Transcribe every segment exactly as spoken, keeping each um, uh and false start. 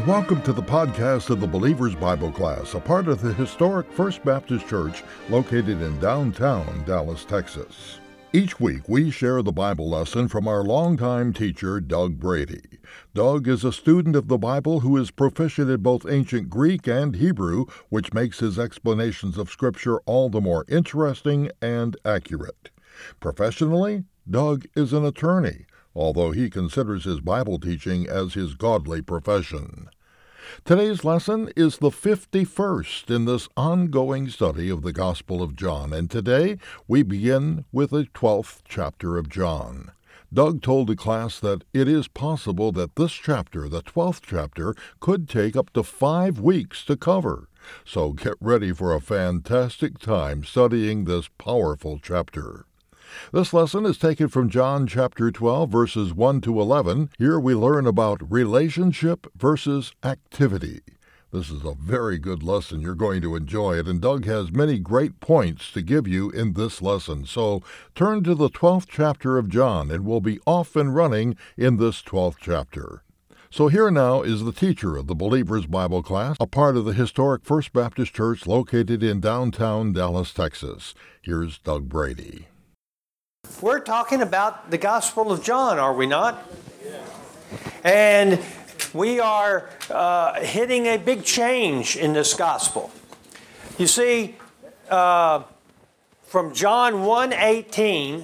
Welcome to the podcast of the Believer's Bible Class, a part of the historic First Baptist Church located in downtown Dallas, Texas. Each week we share the Bible lesson from our longtime teacher, Doug Brady. Doug is a student of the Bible who is proficient in both ancient Greek and Hebrew, which makes his explanations of Scripture all the more interesting and accurate. Professionally, Doug is an attorney, although he considers his Bible teaching as his godly profession. Today's lesson is the fifty-first in this ongoing study of the Gospel of John, and today we begin with the twelfth chapter of John. Doug told the class that it is possible that this chapter, the twelfth chapter, could take up to five weeks to cover. So get ready for a fantastic time studying this powerful chapter. This lesson is taken from John chapter twelve, verses one to eleven. Here we learn about relationship versus activity. This is a very good lesson. You're going to enjoy it, and Doug has many great points to give you in this lesson. So turn to the twelfth chapter of John, and we'll be off and running in this twelfth chapter. So here now is the teacher of the Believer's Bible Class, a part of the historic First Baptist Church located in downtown Dallas, Texas. Here's Doug Brady. We're talking about the Gospel of John, are we not? And we are uh, hitting a big change in this Gospel. You see, uh, from John one eighteen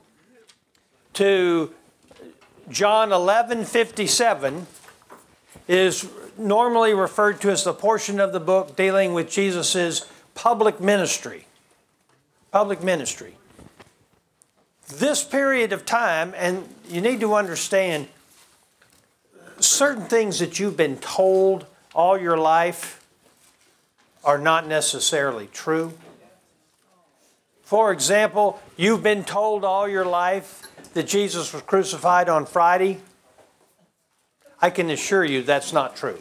to John eleven fifty-seven is normally referred to as the portion of the book dealing with Jesus' public ministry. Public ministry. This period of time, and you need to understand, certain things that you've been told all your life are not necessarily true. For example, you've been told all your life that Jesus was crucified on Friday. I can assure you that's not true.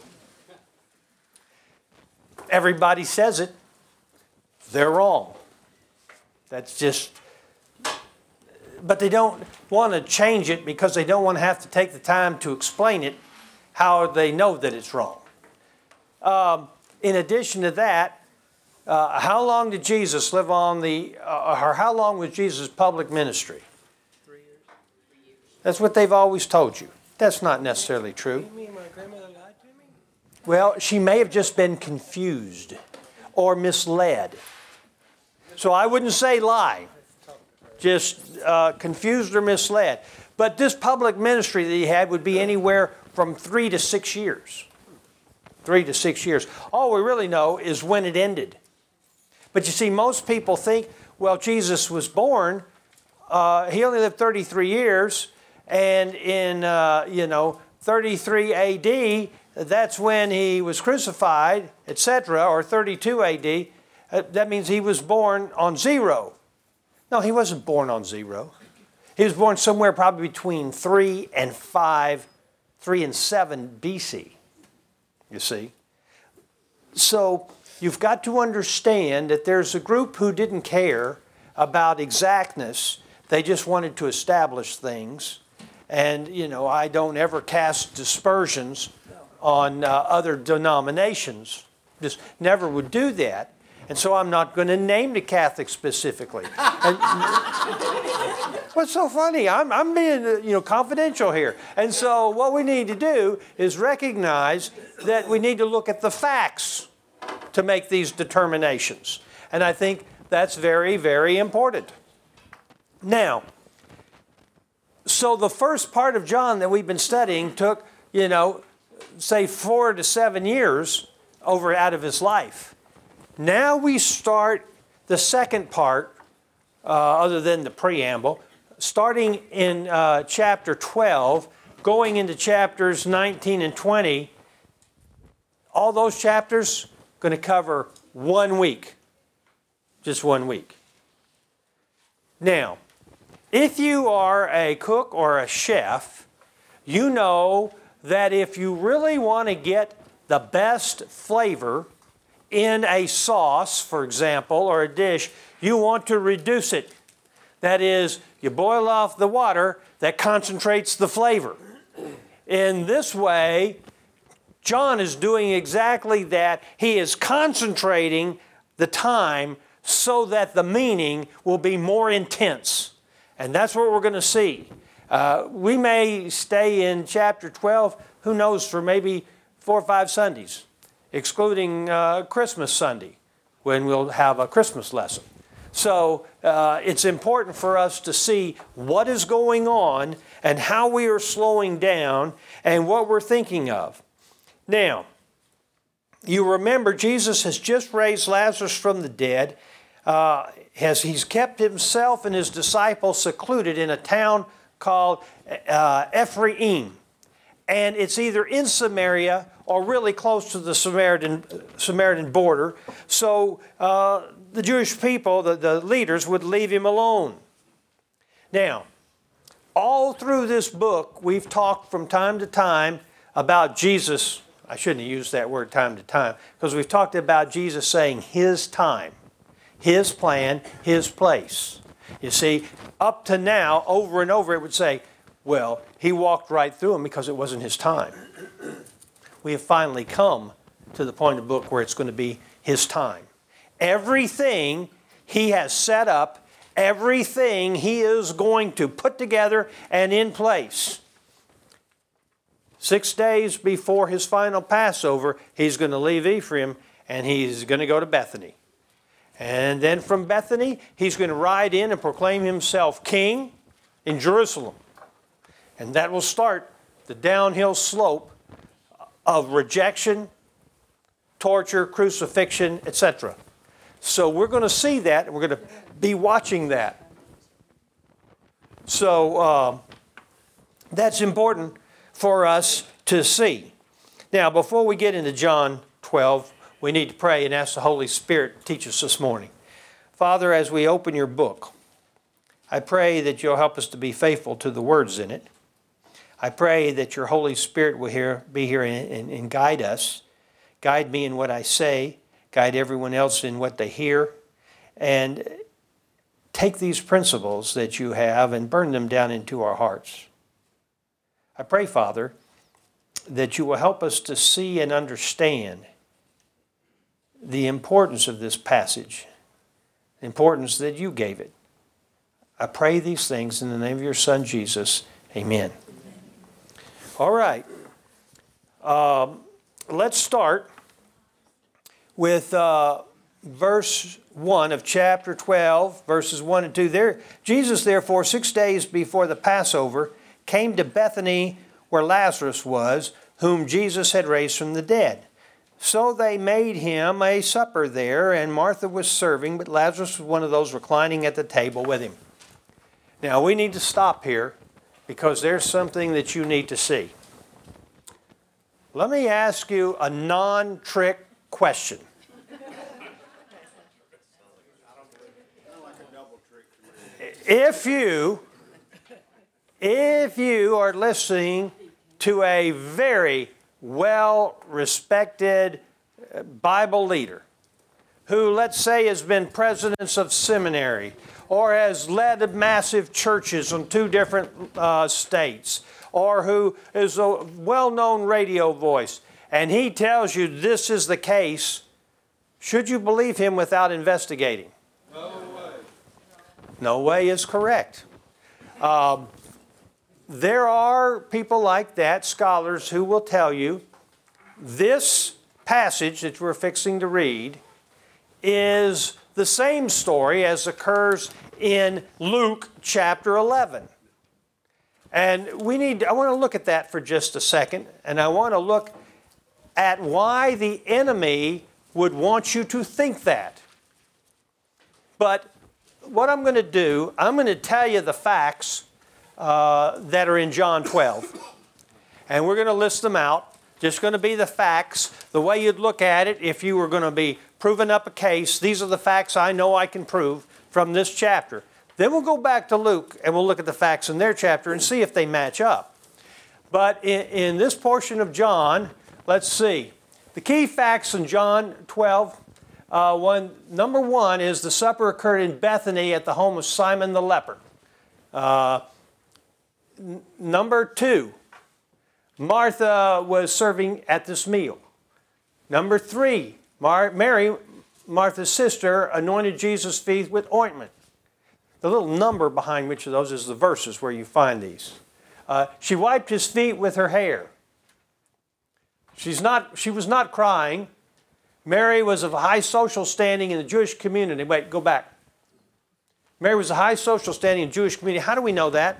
Everybody says it. They're wrong. That's just... But they don't want to change it because they don't want to have to take the time to explain it how they know that it's wrong. Um, in addition to that, uh, how long did Jesus live on the, uh, or how long was Jesus' public ministry? Three years. Three years. That's what they've always told you. That's not necessarily true. You mean my grandmother lied to me? Well, she may have just been confused or misled. So I wouldn't say lie. Just uh, confused or misled. But this public ministry that he had would be anywhere from three to six years. Three to six years. All we really know is when it ended. But you see, most people think, well, Jesus was born, uh, he only lived thirty-three years, and in, uh, you know, thirty-three A D, that's when he was crucified, et cetera, or thirty-two A D, uh, that means he was born on zero. No, he wasn't born on zero. He was born somewhere probably between three and five, three and seven B C, you see. So you've got to understand that there's a group who didn't care about exactness. They just wanted to establish things. And, you know, I don't ever cast dispersions on uh, other denominations. Just never would do that. And so I'm not going to name the Catholics specifically. And, what's so funny? I'm, I'm being, you know, confidential here. And so what we need to do is recognize that we need to look at the facts to make these determinations. And I think that's very, very important. Now, so the first part of John that we've been studying took, you know, say four to seven years over out of his life. Now we start the second part, uh, other than the preamble, starting in uh, chapter twelve, going into chapters nineteen and twenty. All those chapters going to cover one week, just one week. Now, if you are a cook or a chef, you know that if you really want to get the best flavor in a sauce, for example, or a dish, you want to reduce it. That is, you boil off the water that concentrates the flavor. In this way, John is doing exactly that. He is concentrating the time so that the meaning will be more intense. And that's what we're going to see. Uh, we may stay in chapter twelve, who knows, for maybe four or five Sundays, excluding uh, Christmas Sunday, when we'll have a Christmas lesson. So uh, it's important for us to see what is going on and how we are slowing down and what we're thinking of. Now, you remember Jesus has just raised Lazarus from the dead. Uh, has He's kept himself and his disciples secluded in a town called uh, Ephraim. And it's either in Samaria or really close to the Samaritan, Samaritan border. So uh, the Jewish people, the, the leaders, would leave him alone. Now, all through this book, we've talked from time to time about Jesus. I shouldn't have used that word time to time, because we've talked about Jesus saying His time, His plan, His place. You see, up to now, over and over, it would say, well, He walked right through them because it wasn't His time. We have finally come to the point of the book where it's going to be His time. Everything He has set up, everything He is going to put together and in place. Six days before His final Passover, He's going to leave Ephraim and He's going to go to Bethany. And then from Bethany, He's going to ride in and proclaim Himself king in Jerusalem. And that will start the downhill slope of rejection, torture, crucifixion, et cetera. So we're going to see that, and we're going to be watching that. So uh, that's important for us to see. Now, before we get into John twelve, we need to pray and ask the Holy Spirit to teach us this morning. Father, as we open your book, I pray that you'll help us to be faithful to the words in it. I pray that your Holy Spirit will here, be here and, and, and guide us. Guide me in what I say. Guide everyone else in what they hear. And take these principles that you have and burn them down into our hearts. I pray, Father, that you will help us to see and understand the importance of this passage, the importance that you gave it. I pray these things in the name of your Son, Jesus. Amen. All right. Um, let's start with uh, verse one of chapter twelve, verses one and two. There, Jesus, therefore, six days before the Passover, came to Bethany where Lazarus was, whom Jesus had raised from the dead. So they made him a supper there, and Martha was serving, but Lazarus was one of those reclining at the table with him. Now, we need to stop here because there's something that you need to see. Let me ask you a non-trick question. If you, if you are listening to a very well-respected Bible leader who, let's say, has been president of seminary or has led massive churches in two different uh, states, or who is a well-known radio voice, and he tells you this is the case, should you believe him without investigating? No way. No way is correct. Um, There are people like that, scholars, who will tell you this passage that we're fixing to read is the same story as occurs in Luke chapter eleven. And we need, I want to look at that for just a second, and I want to look at why the enemy would want you to think that. But what I'm going to do, I'm going to tell you the facts Uh, that are in John twelve. And we're going to list them out. Just going to be the facts. The way you'd look at it if you were going to be proving up a case. These are the facts I know I can prove from this chapter. Then we'll go back to Luke and we'll look at the facts in their chapter and see if they match up. But in, in this portion of John, let's see. The key facts in John twelve. Uh, one, number one is the supper occurred in Bethany at the home of Simon the leper. Uh, Number two, Martha was serving at this meal. Number three, Mar- Mary, Martha's sister, anointed Jesus' feet with ointment. The little number behind which of those is the verses where you find these. Uh, she wiped his feet with her hair. She's not, she was not crying. Mary was of a high social standing in the Jewish community. Wait, go back. Mary was a high social standing in the Jewish community. How do we know that?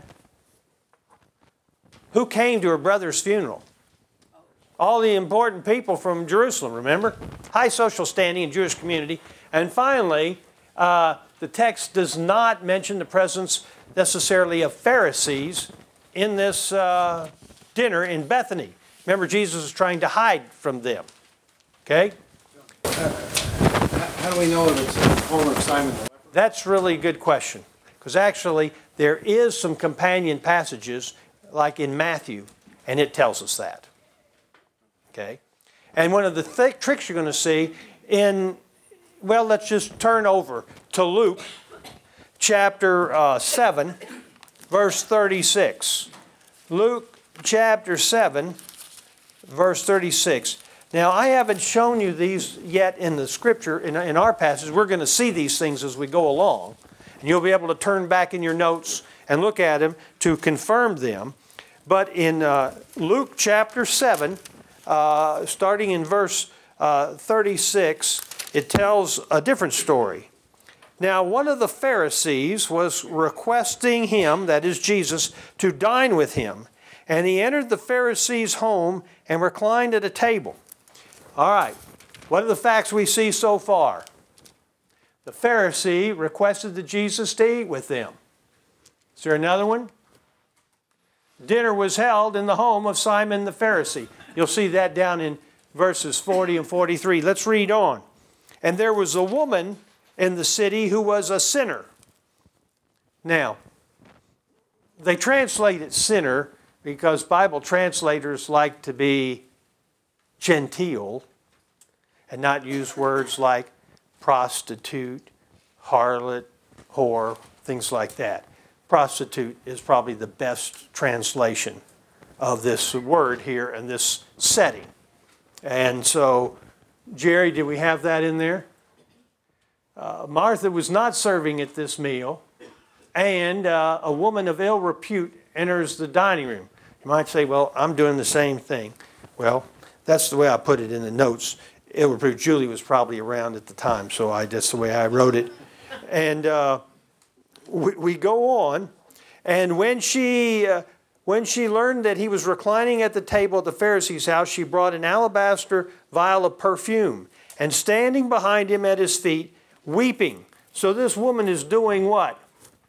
Who came to her brother's funeral? All the important people from Jerusalem, remember? High social standing in Jewish community. And finally, uh, the text does not mention the presence necessarily of Pharisees in this uh, dinner in Bethany. Remember, Jesus was trying to hide from them. Okay? Uh, how do we know if it's the home of Simon the leper? That's really a good question. Because actually, there is some companion passages, like in Matthew, and it tells us that. Okay? And one of the th- tricks you're going to see in, well, let's just turn over to Luke chapter uh, seven, verse thirty-six. Luke chapter seven, verse thirty-six. Now, I haven't shown you these yet in the scripture, in, in our passage. We're going to see these things as we go along. And you'll be able to turn back in your notes and look at them to confirm them. But in uh, Luke chapter seven, uh, starting in verse uh, thirty-six, it tells a different story. Now, one of the Pharisees was requesting him, that is Jesus, to dine with him. And he entered the Pharisee's home and reclined at a table. All right, what are the facts we see so far? The Pharisee requested that Jesus to eat with them. Is there another one? Dinner was held in the home of Simon the Pharisee. You'll see that down in verses forty and forty-three. Let's read on. And there was a woman in the city who was a sinner. Now, they translate it sinner because Bible translators like to be genteel and not use words like prostitute, harlot, whore, things like that. Prostitute is probably the best translation of this word here in this setting. And so, Jerry, did we have that in there? Uh, Martha was not serving at this meal, and uh, a woman of ill repute enters the dining room. You might say, well, I'm doing the same thing. Well, that's the way I put it in the notes. Ill repute. Julie was probably around at the time, so I, that's the way I wrote it. And uh, we, we go on, and when she, uh, when she learned that he was reclining at the table at the Pharisee's house, she brought an alabaster vial of perfume, and standing behind him at his feet, weeping. So this woman is doing what?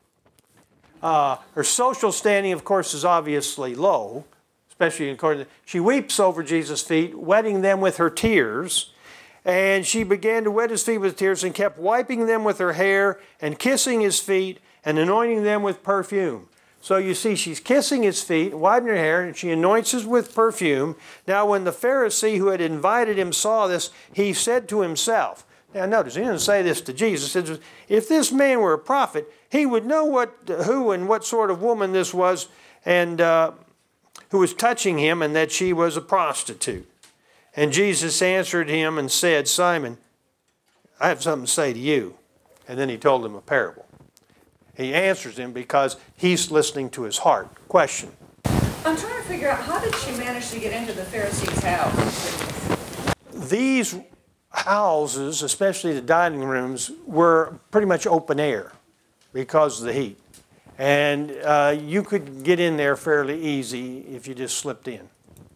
Uh, her social standing, of course, is obviously low, especially according to, she weeps over Jesus' feet, wetting them with her tears. And she began to wet his feet with tears and kept wiping them with her hair and kissing his feet and anointing them with perfume. So you see, she's kissing his feet, wiping her hair, and she anoints him with perfume. Now when the Pharisee who had invited him saw this, he said to himself, now notice, he didn't say this to Jesus. He said, if this man were a prophet, he would know what, who and what sort of woman this was, and uh, who was touching him, and that she was a prostitute. And Jesus answered him and said, Simon, I have something to say to you. And then he told him a parable. He answers him because he's listening to his heart. Question. I'm trying to figure out, how did she manage to get into the Pharisee's house? These houses, especially the dining rooms, were pretty much open air because of the heat. And uh, you could get in there fairly easy if you just slipped in.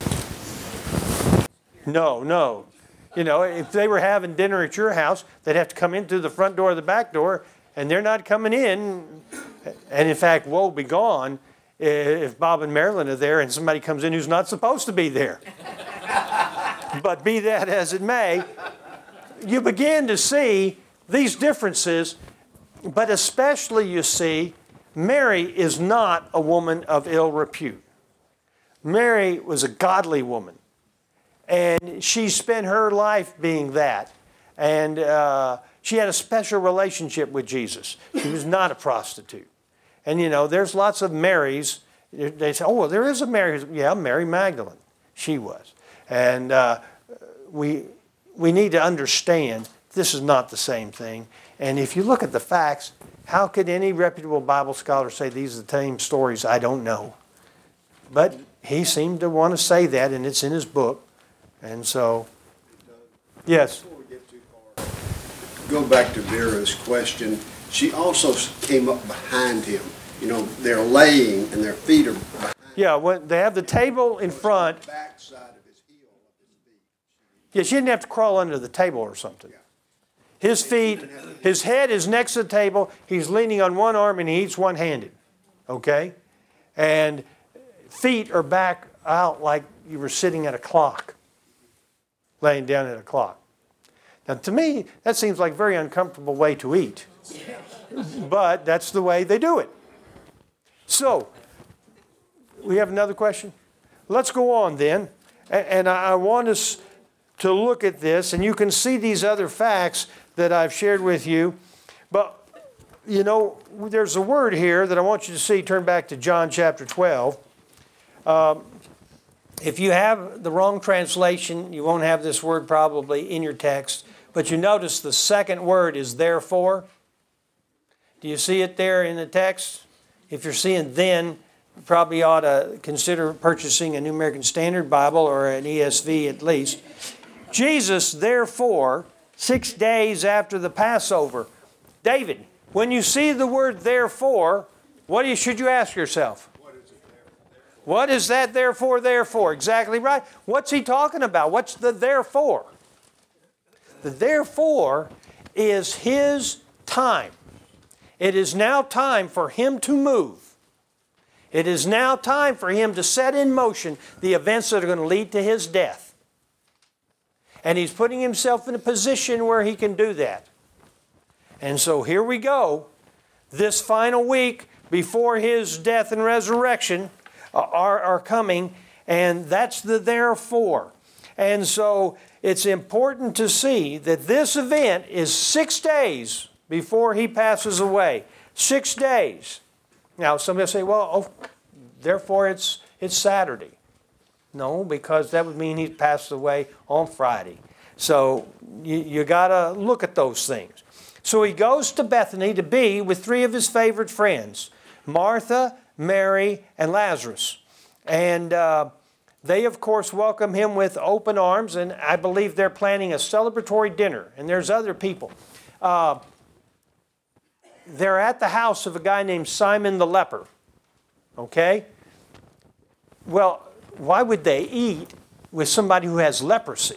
No, no. You know, if they were having dinner at your house, they'd have to come in through the front door or the back door, and they're not coming in. And in fact, woe be gone if Bob and Marilyn are there and somebody comes in who's not supposed to be there. But be that as it may, you begin to see these differences, but especially you see, Mary is not a woman of ill repute. Mary was a godly woman, and she spent her life being that. And uh, she had a special relationship with Jesus. She was not a prostitute. And you know, there's lots of Marys They say, oh, well, there is a Mary. Yeah, Mary Magdalene. She was. And uh, we, we need to understand this is not the same thing. And if you look at the facts, how could any reputable Bible scholar say these are the same stories? I don't know. But he seemed to want to say that, and it's in his book. And so, yes. Before we get too far, go back to Vera's question. She also came up behind him. You know, they're laying and their feet are behind. Yeah, when they have the table in front. The backside of his heel of his feet. Yeah, she didn't have to crawl under the table or something. His feet, his head is next to the table. He's leaning on one arm and he eats one-handed. Okay? And feet are back out like you were sitting at a clock. Laying down at a clock. Now, to me, that seems like a very uncomfortable way to eat. But that's the way they do it. So, we have another question? Let's go on then. And I want us to look at this, and you can see these other facts that I've shared with you. But, you know, there's a word here that I want you to see. Turn back to John chapter twelve. Um, if you have the wrong translation, you won't have this word probably in your text. But you notice the second word is therefore. Do you see it there in the text? If you're seeing then, you probably ought to consider purchasing a New American Standard Bible or an E S V at least. Jesus, therefore, six days after the Passover. David, when you see the word therefore, what do you, should you ask yourself? What is that therefore, therefore? Exactly right. What's he talking about? What's the therefore? The therefore is his time. It is now time for him to move. It is now time for him to set in motion the events that are going to lead to his death. And he's putting himself in a position where he can do that. And so here we go. This final week before his death and resurrection are, are coming, and that's the therefore. And so it's important to see that this event is six days before he passes away. Six days. Now, somebody will say, well, oh, therefore it's, it's Saturday. No, because that would mean he passed away on Friday. So you, you got to look at those things. So he goes to Bethany to be with three of his favorite friends, Martha, Mary, and Lazarus. And uh, they, of course, welcome him with open arms, and I believe they're planning a celebratory dinner. And there's other people. Uh, they're at the house of a guy named Simon the leper. Okay? Well, why would they eat with somebody who has leprosy?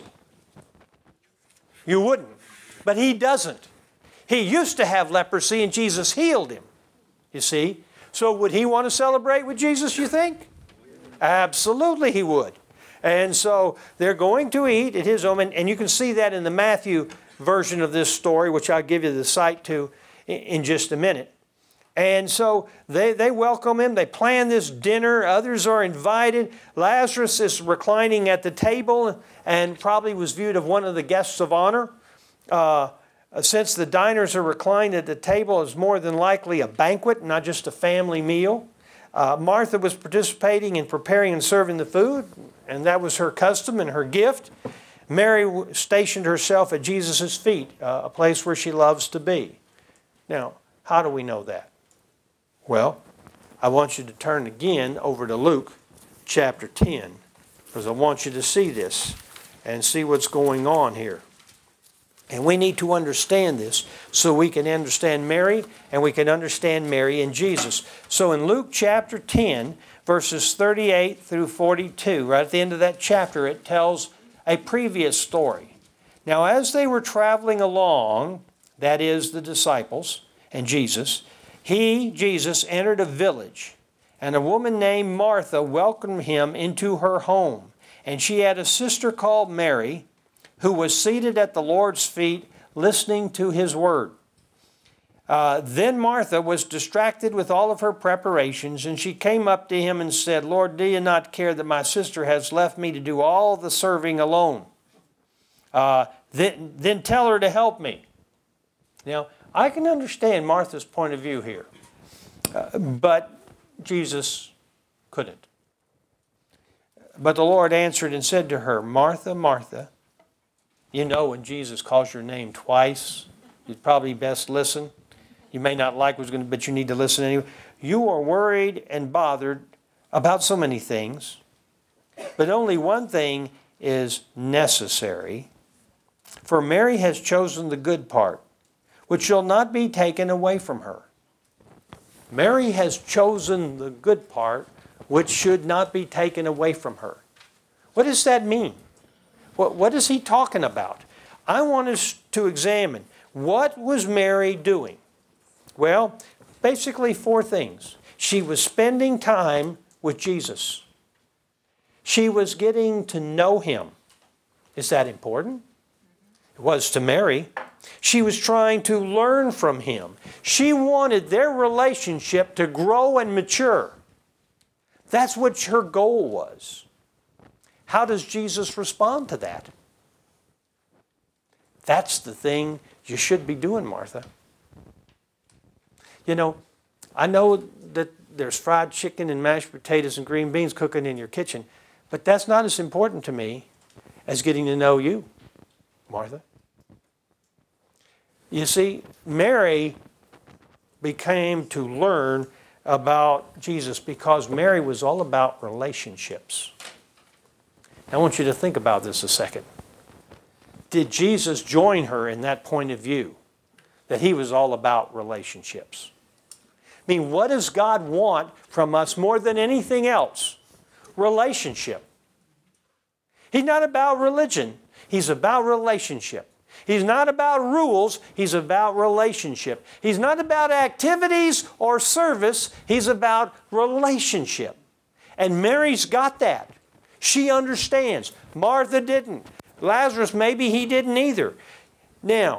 You wouldn't. But he doesn't. He used to have leprosy and Jesus healed him. You see? So would he want to celebrate with Jesus, you think? Absolutely he would. And so they're going to eat at his home. And, and you can see that in the Matthew version of this story, which I'll give you the site to in, in just a minute. And so they, they welcome him. They plan this dinner. Others are invited. Lazarus is reclining at the table and probably was viewed as one of the guests of honor. Uh, since the diners are reclined at the table, it's more than likely a banquet, not just a family meal. Uh, Martha was participating in preparing and serving the food, and that was her custom and her gift. Mary stationed herself at Jesus' feet, uh, a place where she loves to be. Now, how do we know that? Well, I want you to turn again over to Luke chapter ten, because I want you to see this and see what's going on here. And we need to understand this so we can understand Mary and we can understand Mary and Jesus. So in Luke chapter ten, verses thirty-eight through forty-two, right at the end of that chapter, it tells a previous story. Now, as they were traveling along, that is the disciples and Jesus, he, Jesus, entered a village, and a woman named Martha welcomed him into her home. And she had a sister called Mary, who was seated at the Lord's feet listening to his word. Uh, then Martha was distracted with all of her preparations, and she came up to him and said, Lord, do you not care that my sister has left me to do all the serving alone? Uh, then, then tell her to help me. Now, I can understand Martha's point of view here, uh, but Jesus Couldn't. But the Lord answered and said to her, Martha, Martha, you know when Jesus calls your name twice, you'd probably best listen. You may not like what's going to, but you need to listen anyway. You are worried and bothered about so many things, but only one thing is necessary. For Mary has chosen the good part, which shall not be taken away from her. Mary has chosen the good part, which should not be taken away from her. What does that mean? What, what is he talking about? I want us to examine, what was Mary doing? Well, basically four things. She was spending time with Jesus. She was getting to know him. Is that important? It was to Mary. She was trying to learn from him. She wanted their relationship to grow and mature. That's what her goal was. How does Jesus respond to that? That's the thing you should be doing, Martha. You know, I know that there's fried chicken and mashed potatoes and green beans cooking in your kitchen, but that's not as important to me as getting to know you, Martha. You see, Mary became to learn about Jesus because Mary was all about relationships. I want you to think about this a second. Did Jesus join her in that point of view, that he was all about relationships? I mean, what does God want from us more than anything else? Relationship. He's not about religion. He's about relationship. He's not about rules. He's about relationship. He's not about activities or service. He's about relationship. And Mary's got that. She understands. Martha didn't. Lazarus, maybe he didn't either. Now,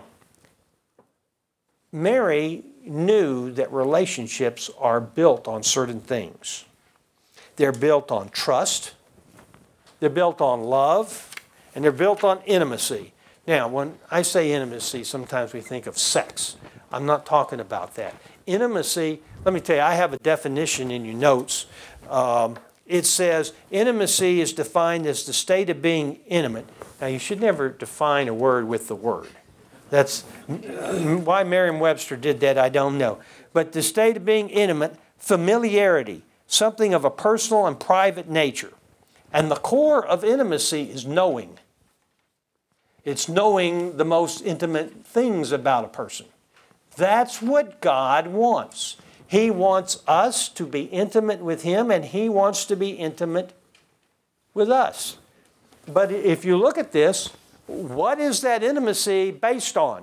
Mary knew that relationships are built on certain things. They're built on trust, they're built on love, and they're built on intimacy. Now, when I say intimacy, sometimes we think of sex. I'm not talking about that. Intimacy, let me tell you, I have a definition in your notes. Um, it says, intimacy is defined as the state of being intimate. Now, you should never define a word with the word. That's why Merriam-Webster did that, I don't know. But the state of being intimate, familiarity, something of a personal and private nature. And the core of intimacy is knowing. It's knowing the most intimate things about a person. That's what God wants. He wants us to be intimate with him, and he wants to be intimate with us. But if you look at this, what is that intimacy based on?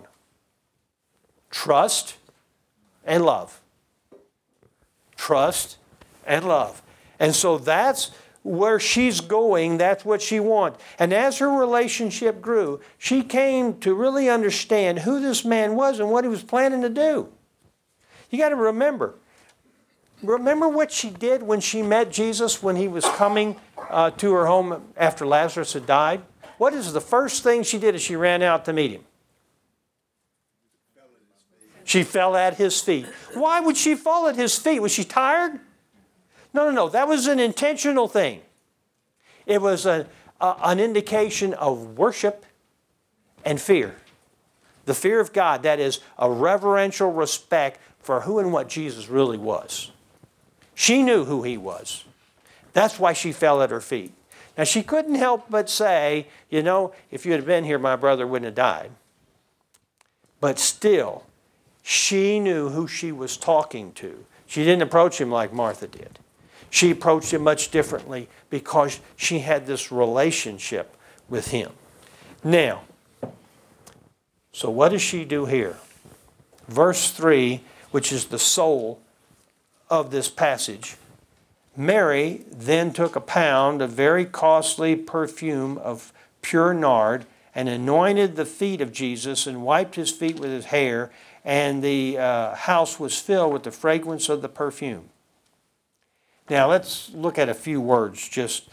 Trust and love. Trust and love. And so that's where she's going. That's what she wants. And as her relationship grew, she came to really understand who this man was and what he was planning to do. You got to remember. Remember what she did when she met Jesus when he was coming uh, to her home after Lazarus had died? What is the first thing she did as she ran out to meet him? She fell at his feet. Why would she fall at his feet? Was she tired? No, no, no. That was an intentional thing. It was a, a, an indication of worship and fear. The fear of God, that is a reverential respect for who and what Jesus really was. She knew who he was. That's why she fell at her feet. Now, she couldn't help but say, you know, if you had been here, my brother wouldn't have died. But still, she knew who she was talking to. She didn't approach him like Martha did. She approached him much differently because she had this relationship with him. Now, so what does she do here? Verse three, which is the soul of this passage. Mary then took a pound of very costly perfume of pure nard and anointed the feet of Jesus and wiped his feet with his hair, and the uh, house was filled with the fragrance of the perfume. Now let's look at a few words. Just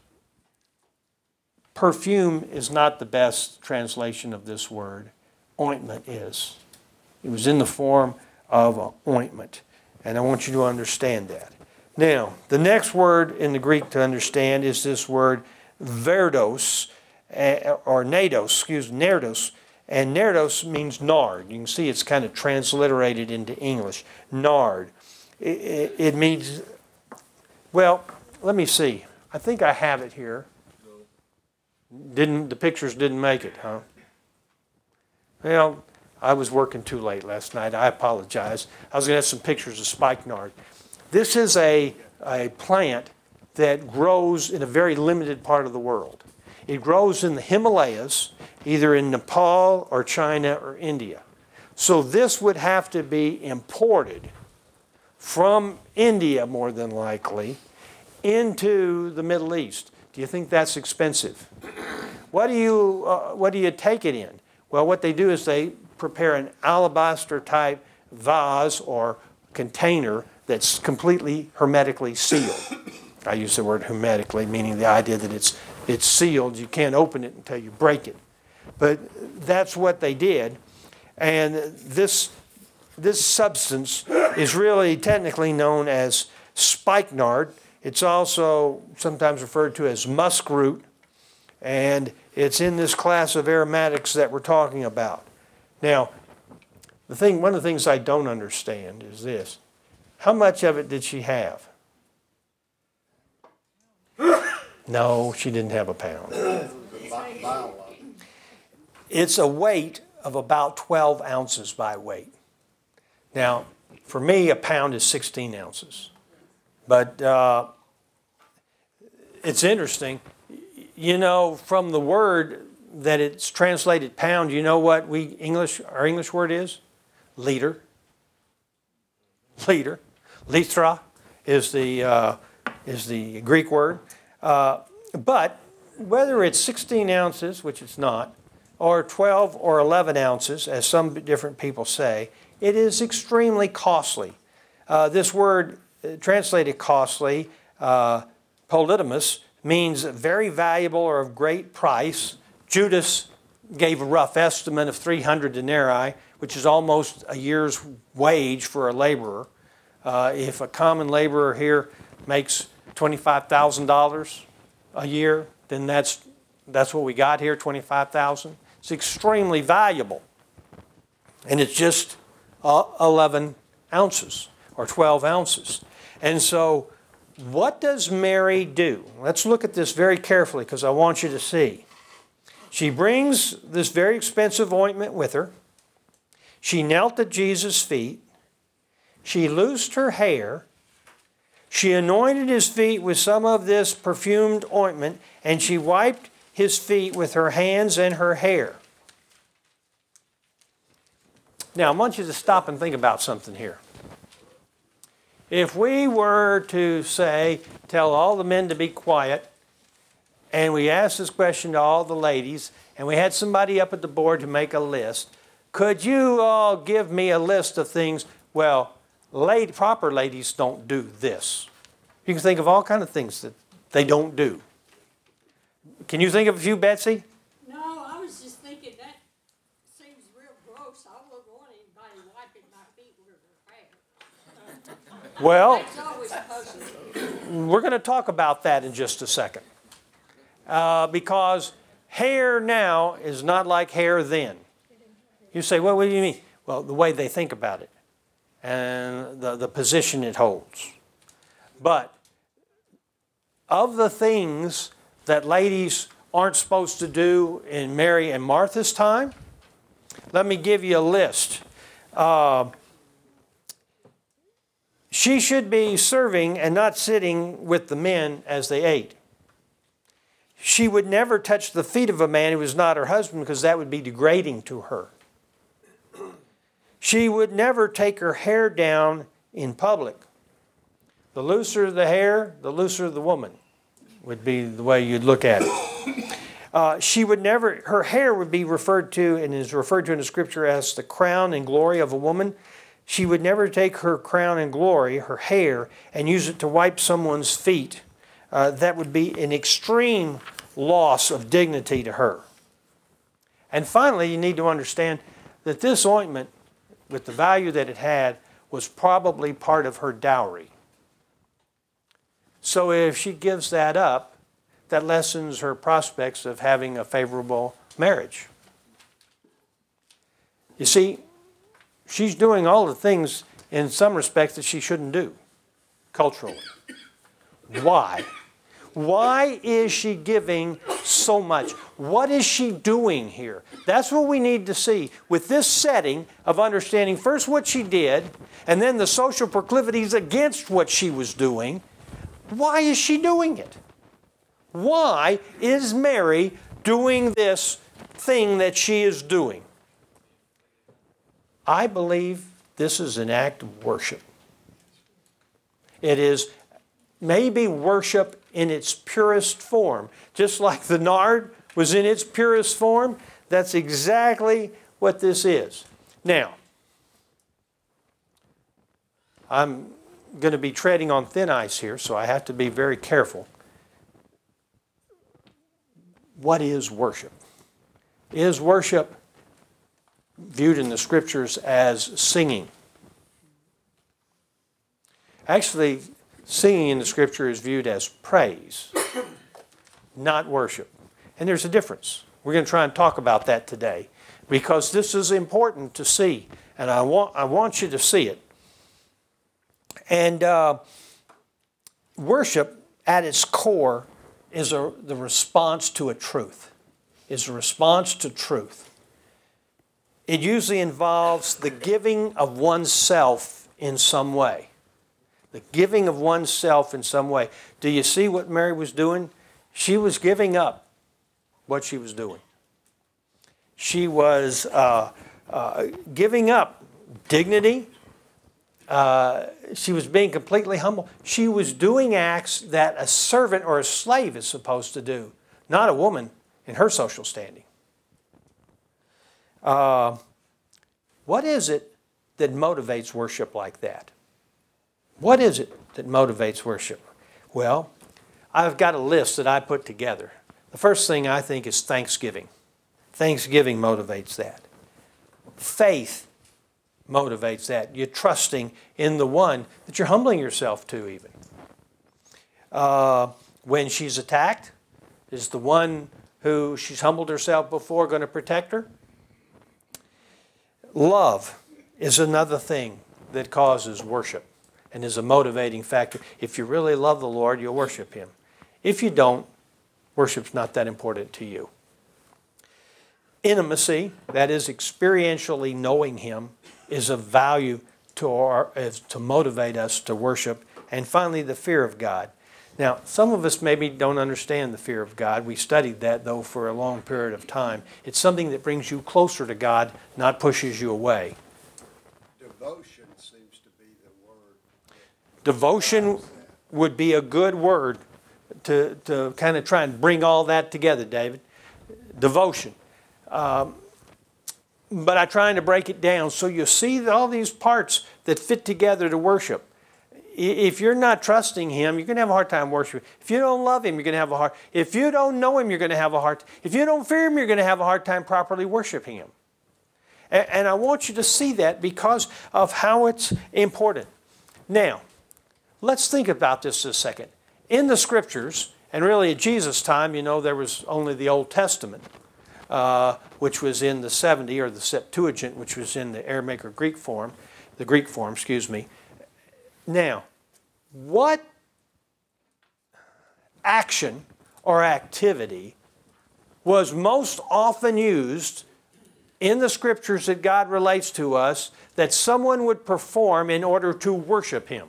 perfume is not the best translation of this word. Ointment is. It was in the form of an ointment. And I want you to understand that. Now, the next word in the Greek to understand is this word verdos, or nados, excuse me, nerdos. And nerdos means nard. You can see it's kind of transliterated into English. Nard. It, it, it means, well, let me see. I think I have it here. Didn't the pictures didn't make it, huh? Well, I was working too late last night. I apologize. I was going to have some pictures of spikenard. This is a, a plant that grows in a very limited part of the world. It grows in the Himalayas, either in Nepal or China or India. So this would have to be imported from India, more than likely, into the Middle East. Do you think that's expensive? What do you, uh, what do you take it in? Well, what they do is they prepare an alabaster type vase or container that's completely hermetically sealed. I use the word hermetically, meaning the idea that it's, it's sealed. You can't open it until you break it. But that's what they did. And this, this substance is really technically known as spikenard. It's also sometimes referred to as muskroot. And it's in this class of aromatics that we're talking about. Now, the thing, one of the things I don't understand is this. How much of it did she have? No, she didn't have a pound. It's a weight of about twelve ounces by weight. Now, for me, a pound is sixteen ounces. But uh, it's interesting. You know, from the word that it's translated pound, you know what we English our English word is? Liter. Liter. Litra is the uh, is the Greek word. Uh, but whether it's sixteen ounces, which it's not, or twelve or eleven ounces, as some different people say, it is extremely costly. Uh, this word uh, translated costly, uh, polydamas, means very valuable or of great price. Judas gave a rough estimate of three hundred denarii, which is almost a year's wage for a laborer. Uh, if a common laborer here makes twenty-five thousand dollars a year, then that's, that's what we got here, twenty-five thousand dollars. It's extremely valuable. And it's just uh, eleven ounces or twelve ounces. And so what does Mary do? Let's look at this very carefully because I want you to see. She brings this very expensive ointment with her. She knelt at Jesus' feet. She loosed her hair. She anointed his feet with some of this perfumed ointment, and she wiped his feet with her hands and her hair. Now, I want you to stop and think about something here. If we were to say, tell all the men to be quiet, and we asked this question to all the ladies, and we had somebody up at the board to make a list, could you all give me a list of things? Well, lady, proper ladies don't do this. You can think of all kinds of things that they don't do. Can you think of a few, Betsy? No, I was just thinking that seems real gross. I wouldn't want anybody wiping my feet with their hair. Well, That's always puzzling. we're going to talk about that in just a second. Uh, because hair now is not like hair then. You say, well, what do you mean? Well, the way they think about it and the, the position it holds. But of the things that ladies aren't supposed to do in Mary and Martha's time, let me give you a list. Uh, she should be serving and not sitting with the men as they ate. She would never touch the feet of a man who was not her husband because that would be degrading to her. She would never take her hair down in public. The looser the hair, the looser the woman would be the way you'd look at it. Uh, she would never, her hair would be referred to and is referred to in the scripture as the crown and glory of a woman. She would never take her crown and glory, her hair, and use it to wipe someone's feet. Uh, that would be an extreme loss of dignity to her. And finally, you need to understand that this ointment, with the value that it had, was probably part of her dowry. So if she gives that up, that lessens her prospects of having a favorable marriage. You see, she's doing all the things in some respects that she shouldn't do culturally. Why? Why is she giving so much? What is she doing here? That's what we need to see with this setting of understanding first what she did and then the social proclivities against what she was doing. Why is she doing it? Why is Mary doing this thing that she is doing? I believe this is an act of worship. It is maybe worship in its purest form. Just like the nard was in its purest form, that's exactly what this is. Now, I'm going to be treading on thin ice here, so I have to be very careful. What is worship? Is worship viewed in the Scriptures as singing? Actually, singing in the Scripture is viewed as praise, not worship. And there's a difference. We're going to try and talk about that today because this is important to see, and I want, I want you to see it. And uh, worship, at its core, is a, the response to a truth, is a response to truth. It usually involves the giving of oneself in some way. The giving of oneself in some way. Do you see what Mary was doing? She was giving up what she was doing. She was uh, uh, giving up dignity. Uh, she was being completely humble. She was doing acts that a servant or a slave is supposed to do, not a woman in her social standing. Uh, what is it that motivates worship like that? What is it that motivates worship? Well, I've got a list that I put together. The first thing I think is thanksgiving. Thanksgiving motivates that. Faith motivates that. You're trusting in the one that you're humbling yourself to even. Uh, when she's attacked, is the one who she's humbled herself before going to protect her? Love is another thing that causes worship and is a motivating factor. If you really love the Lord, you'll worship Him. If you don't, worship's not that important to you. Intimacy, that is experientially knowing Him, is of value to, our, to motivate us to worship. And finally, the fear of God. Now, some of us maybe don't understand the fear of God. We studied that, though, for a long period of time. It's something that brings you closer to God, not pushes you away. Devotion seems to be the word. Devotion would be a good word to, to kind of try and bring all that together, David. Devotion. Um, but I'm trying to break it down so you see all these parts that fit together to worship. If you're not trusting Him, you're going to have a hard time worshiping. If you don't love Him, you're going to have a hard time. If you don't know Him, you're going to have a hard time. If you don't fear Him, you're going to have a hard time properly worshiping Him. And, and I want you to see that because of how it's important. Now, let's think about this a second. In the Scriptures, and really at Jesus' time, you know, there was only the Old Testament, uh, which was in the seventy, or the Septuagint, which was in the Aramaic or Greek form, the Greek form, excuse me. Now, what action or activity was most often used in the Scriptures that God relates to us that someone would perform in order to worship Him?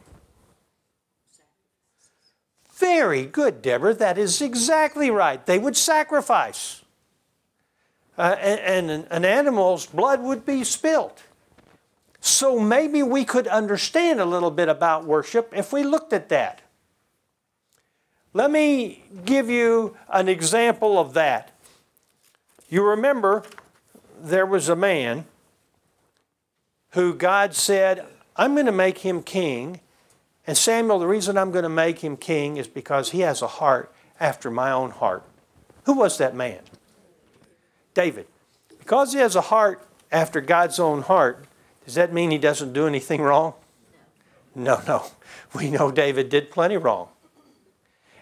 Very good, Deborah. That is exactly right. They would sacrifice. Uh, and, and an animal's blood would be spilt. So maybe we could understand a little bit about worship if we looked at that. Let me give you an example of that. You remember there was a man who God said, I'm going to make him king. And Samuel, the reason I'm going to make him king is because he has a heart after my own heart. Who was that man? David. Because he has a heart after God's own heart, does that mean he doesn't do anything wrong? No, no. We know David did plenty wrong.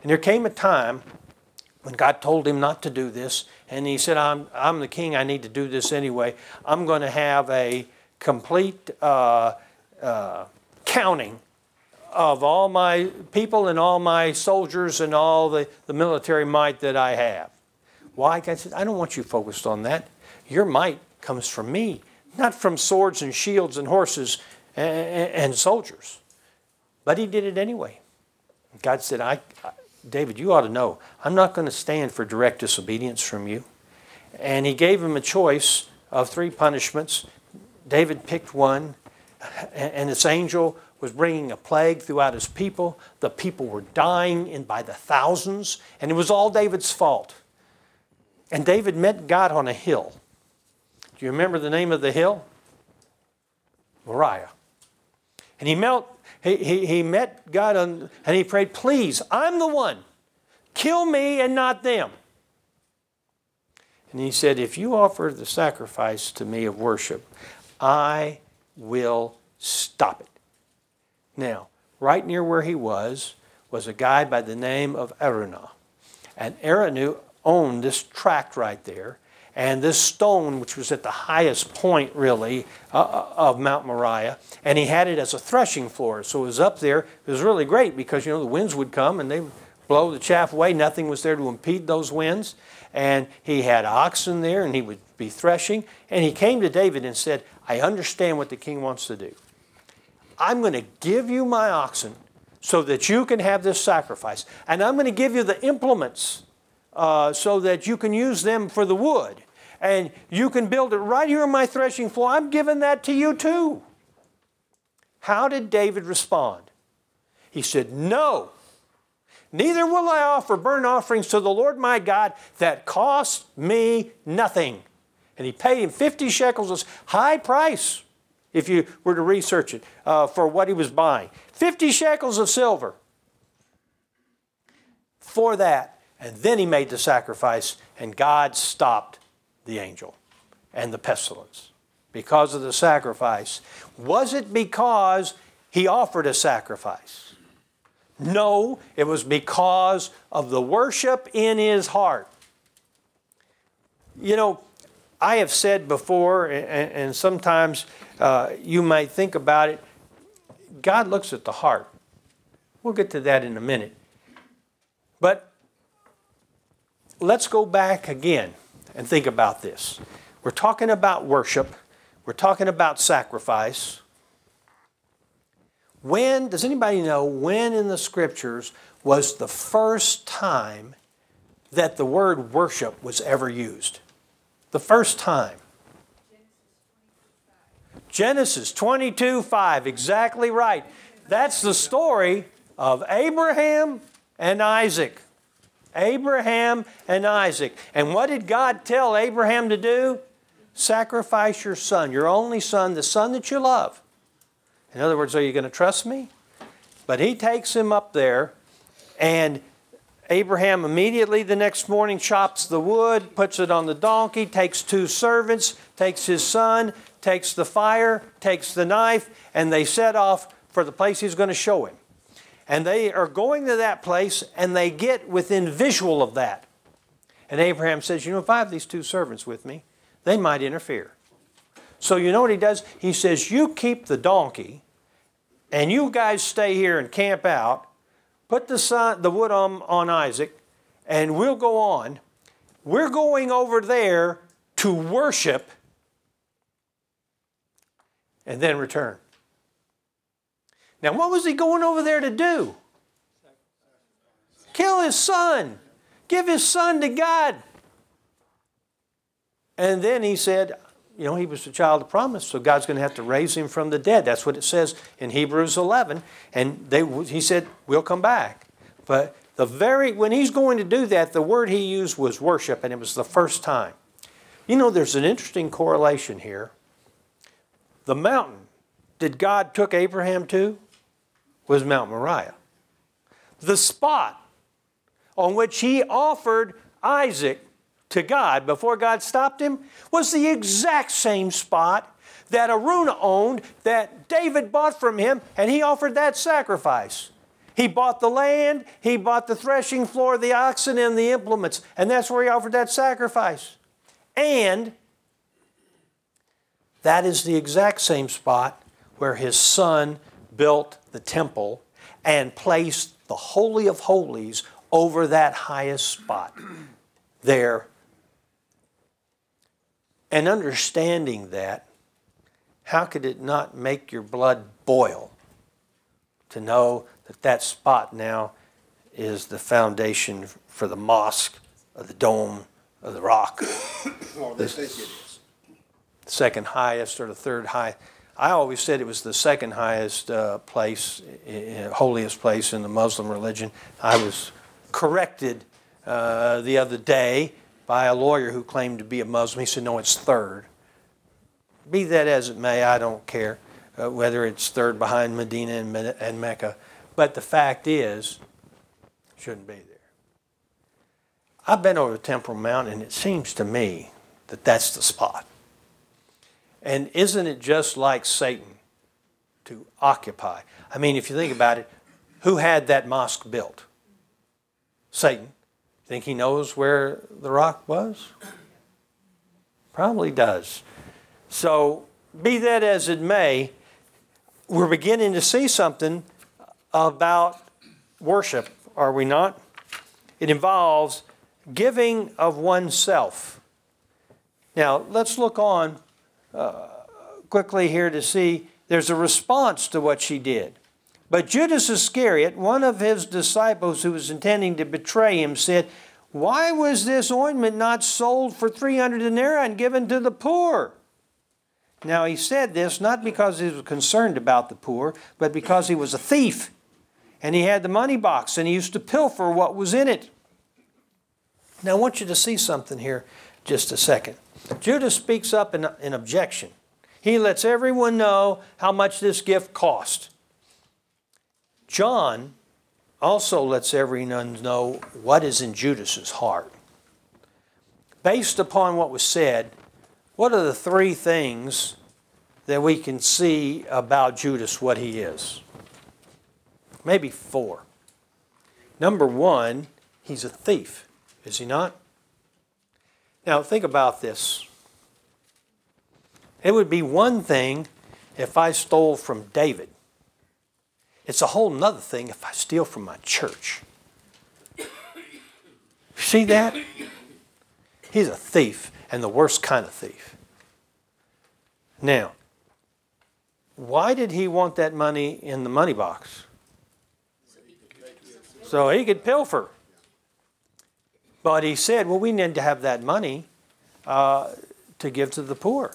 And there came a time when God told him not to do this, and he said, I'm, I'm the king, I need to do this anyway. I'm going to have a complete uh, uh, counting of all my people and all my soldiers and all the, the military might that I have. Why? God said, I don't want you focused on that. Your might comes from me, not from swords and shields and horses and, and, and soldiers. But he did it anyway. God said, I, I, David, you ought to know, I'm not going to stand for direct disobedience from you. And he gave him a choice of three punishments. David picked one, and this angel was bringing a plague throughout his people. The people were dying in by the thousands, and it was all David's fault. And David met God on a hill. Do you remember the name of the hill? Moriah. And he met, he, he, he met God on, and he prayed, please, I'm the one. Kill me and not them. And he said, if you offer the sacrifice to me of worship, I will stop it. Now, right near where he was, was a guy by the name of Araunah. And Araunah owned this tract right there. And this stone, which was at the highest point, really, uh, of Mount Moriah, and he had it as a threshing floor. So it was up there. It was really great because, you know, the winds would come and they would blow the chaff away. Nothing was there to impede those winds. And he had oxen there, and he would be threshing. And he came to David and said, I understand what the king wants to do. I'm going to give you my oxen so that you can have this sacrifice. And I'm going to give you the implements uh, so that you can use them for the wood. And you can build it right here on my threshing floor. I'm giving that to you too. How did David respond? He said, no, neither will I offer burnt offerings to the Lord my God that cost me nothing. And he paid him fifty shekels, a high price, if you were to research it, uh, for what he was buying. fifty shekels of silver for that. And then he made the sacrifice, and God stopped the angel and the pestilence because of the sacrifice. Was it because he offered a sacrifice? No, it was because of the worship in his heart. You know, I have said before, and, and sometimes uh, you might think about it, God looks at the heart. We'll get to that in a minute. But let's go back again and think about this. We're talking about worship. We're talking about sacrifice. When, does anybody know when in the scriptures was the first time that the word worship was ever used? The first time. Genesis twenty-two five, exactly right. That's the story of Abraham and Isaac. Abraham and Isaac. And what did God tell Abraham to do? Sacrifice your son, your only son, the son that you love. In other words, are you going to trust me? But he takes him up there, and Abraham immediately the next morning chops the wood, puts it on the donkey, takes two servants, takes his son, takes the fire, takes the knife, and they set off for the place he's going to show him. And they are going to that place, and they get within visual of that. And Abraham says, you know, if I have these two servants with me, they might interfere. So you know what he does? He says, you keep the donkey, and you guys stay here and camp out, put the, sun, the wood on, on Isaac, and we'll go on. We're going over there to worship and then return. Now, what was he going over there to do? Kill his son. Give his son to God. And then he said, you know, he was the child of promise, so God's going to have to raise him from the dead. That's what it says in Hebrews eleven. And they, he said, we'll come back. But the very, when he's going to do that, the word he used was worship, and it was the first time. You know, there's an interesting correlation here. The mountain that God took Abraham to was Mount Moriah. The spot on which he offered Isaac to God before God stopped him was the exact same spot that Araunah owned, that David bought from him, and he offered that sacrifice. He bought the land, he bought the threshing floor, the oxen, and the implements. And that's where he offered that sacrifice. And that is the exact same spot where his son built the temple and placed the Holy of Holies over that highest spot there. And understanding that, how could it not make your blood boil to know that that spot now is the foundation for the mosque, of the dome, of the rock? Oh, they think it is. Second highest or the third highest. I always said it was the second highest uh, place, uh, holiest place in the Muslim religion. I was corrected uh, the other day by a lawyer who claimed to be a Muslim. He said, no, it's third. Be that as it may, I don't care uh, whether it's third behind Medina and, Me- and Mecca. But the fact is, it shouldn't be there. I've been over Temple Mount, and it seems to me that that's the spot. And isn't it just like Satan to occupy? I mean, if you think about it, who had that mosque built? Satan. Think he knows where the rock was? Probably does. So, be that as it may, we're beginning to see something about worship, are we not? It involves giving of oneself. Now, let's look on uh, quickly here to see there's a response to what she did. But Judas Iscariot, one of his disciples who was intending to betray him, said, why was this ointment not sold for three hundred denarii and given to the poor? Now, he said this not because he was concerned about the poor, but because he was a thief. And he had the money box, and he used to pilfer what was in it. Now, I want you to see something here just a second. Judas speaks up in, in objection. He lets everyone know how much this gift cost. John also lets everyone know what is in Judas's heart. Based upon what was said, what are the three things that we can see about Judas, what he is? Maybe four. Number one, he's a thief, is he not? Now, think about this. It would be one thing if I stole from David. It's a whole nother thing if I steal from my church. See that? He's a thief, and the worst kind of thief. Now, why did he want that money in the money box? So he could pilfer. But he said, well, we need to have that money uh, to give to the poor.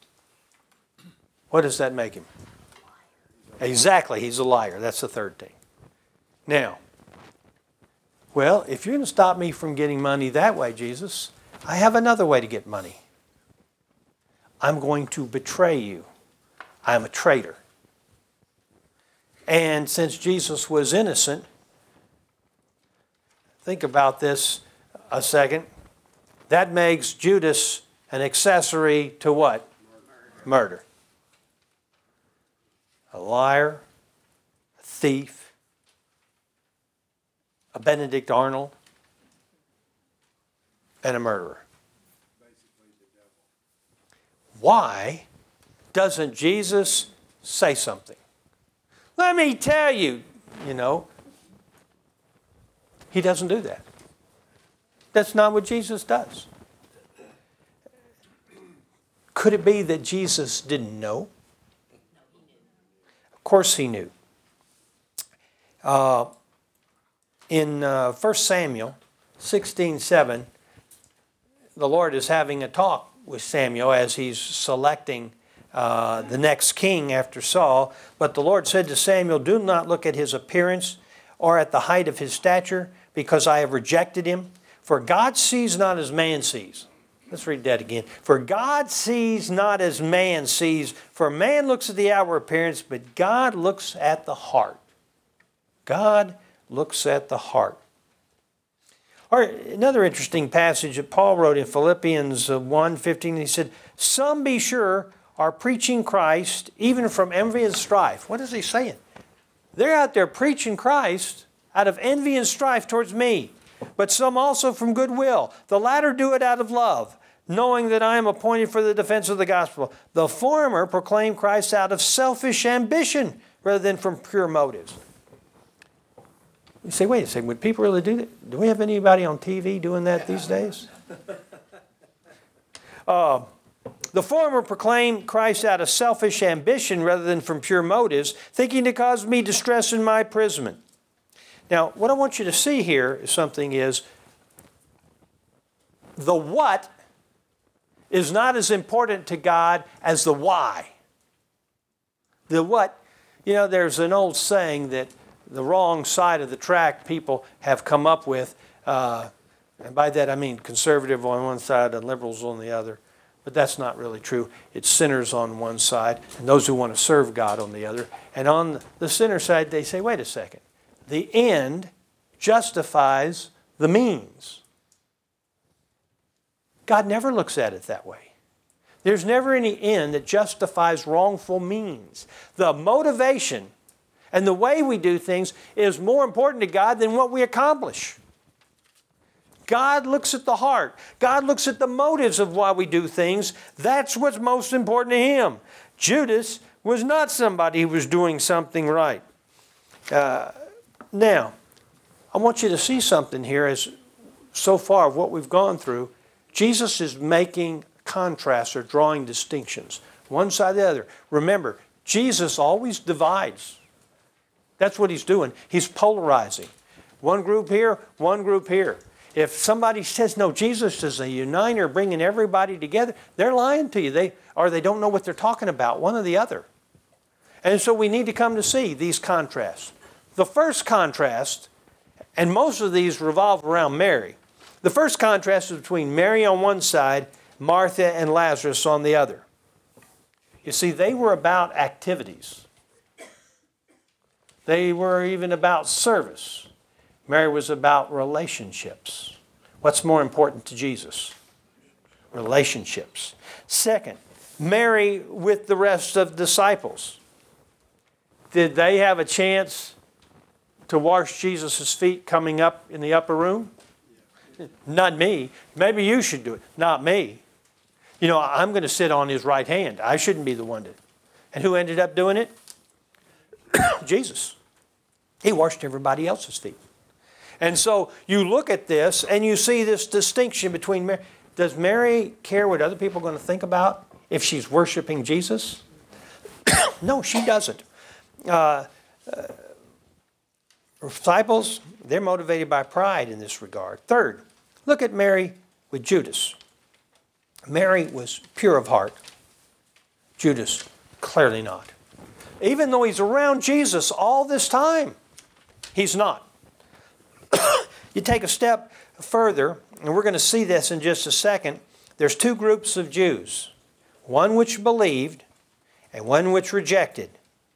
What does that make him? Exactly, he's a liar. That's the third thing. Now, well, if you're going to stop me from getting money that way, Jesus, I have another way to get money. I'm going to betray you. I'm a traitor. And since Jesus was innocent, think about this a second. That makes Judas an accessory to what? Murder. Murder. A liar, a thief, a Benedict Arnold, and a murderer. Why doesn't Jesus say something? Let me tell you, you know, he doesn't do that. That's not what Jesus does. Could it be that Jesus didn't know? Of course he knew. Uh, in uh, First Samuel sixteen seven, the Lord is having a talk with Samuel as he's selecting uh, the next king after Saul. But the Lord said to Samuel, do not look at his appearance or at the height of his stature, because I have rejected him. For God sees not as man sees. Let's read that again. For God sees not as man sees. For man looks at the outward appearance, but God looks at the heart. God looks at the heart. Or another interesting passage that Paul wrote in Philippians one fifteen, he said, some be sure are preaching Christ even from envy and strife. What is he saying? They're out there preaching Christ out of envy and strife towards me, but some also from goodwill. The latter do it out of love, knowing that I am appointed for the defense of the gospel. The former proclaim Christ out of selfish ambition rather than from pure motives. You say, wait a second, would people really do that? Do we have anybody on T V doing that these days? Uh, the former proclaim Christ out of selfish ambition rather than from pure motives, thinking to cause me distress in my imprisonment. Now, what I want you to see here is something is, the what is not as important to God as the why. The what, you know, there's an old saying that the wrong side of the track people have come up with, uh, and by that I mean conservative on one side and liberals on the other. But that's not really true. It's sinners on one side and those who want to serve God on the other. And on the sinner side, they say, wait a second. The end justifies the means. God never looks at it that way. There's never any end that justifies wrongful means. The motivation and the way we do things is more important to God than what we accomplish. God looks at the heart. God looks at the motives of why we do things. That's what's most important to Him. Judas was not somebody who was doing something right. Uh, now, I want you to see something here as so far of what we've gone through. Jesus is making contrasts or drawing distinctions, one side or the other. Remember, Jesus always divides. That's what He's doing. He's polarizing. One group here, one group here. If somebody says, no, Jesus is a uniter, bringing everybody together, they're lying to you. They, or they don't know what they're talking about, one or the other. And so we need to come to see these contrasts. The first contrast, and most of these revolve around Mary. The first contrast is between Mary on one side, Martha and Lazarus on the other. You see, they were about activities. They were even about service. Mary was about relationships. What's more important to Jesus? Relationships. Second, Mary with the rest of the disciples. Did they have a chance to wash Jesus' feet coming up in the upper room? Not me. Maybe you should do it. Not me. You know, I'm going to sit on His right hand. I shouldn't be the one to. And who ended up doing it? Jesus. He washed everybody else's feet. And so you look at this and you see this distinction between Mary. Does Mary care what other people are going to think about if she's worshiping Jesus? No, she doesn't. Uh, uh, disciples, they're motivated by pride in this regard. Third, look at Mary with Judas. Mary was pure of heart. Judas, clearly not. Even though he's around Jesus all this time, he's not. You take a step further, and we're going to see this in just a second. There's two groups of Jews, one which believed and one which rejected.